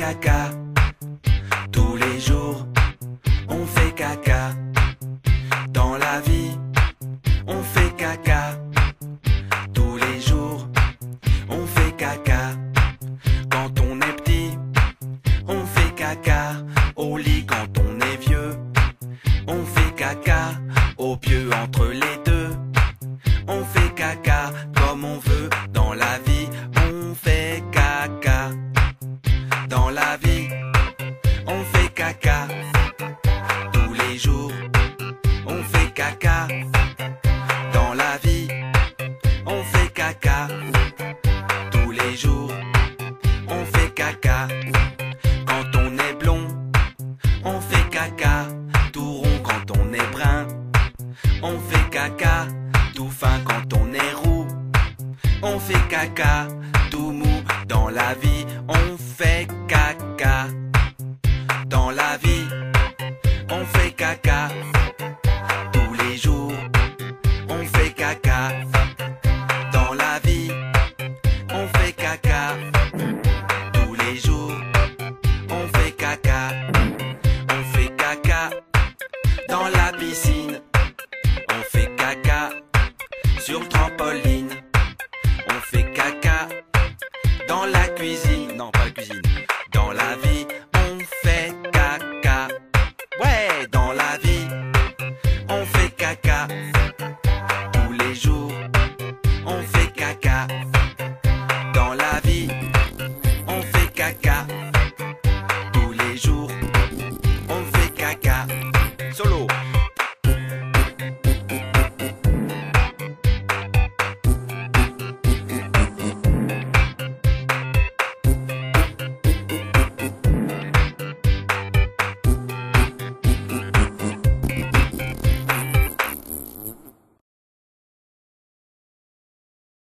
caca. Tous les jours, on fait caca. Dans la vie, on fait caca. Tous les jours, on fait caca. Quand on est petit, on fait caca. Au lit quand on est vieux, on fait caca. Au pieu entre les deux, on fait caca. Comme on veut dans la vie, on fait caca. Dans la vie, on fait caca. Tous les jours, on fait caca. Dans la vie, on fait caca. Tous les jours, on fait caca. Quand on est blond, on fait caca. Tout rond quand on est brun, on fait caca. Tout fin quand on est roux, on fait caca. Tout mou dans la vie, on fait caca. Dans la vie, on fait caca. Tous les jours, on fait caca. Dans la vie, on fait caca. Tous les jours, on fait caca. On fait caca dans la piscine. On fait caca sur le trampoline. On fait caca dans la cuisine. Non, pas la cuisine. Dans la vie.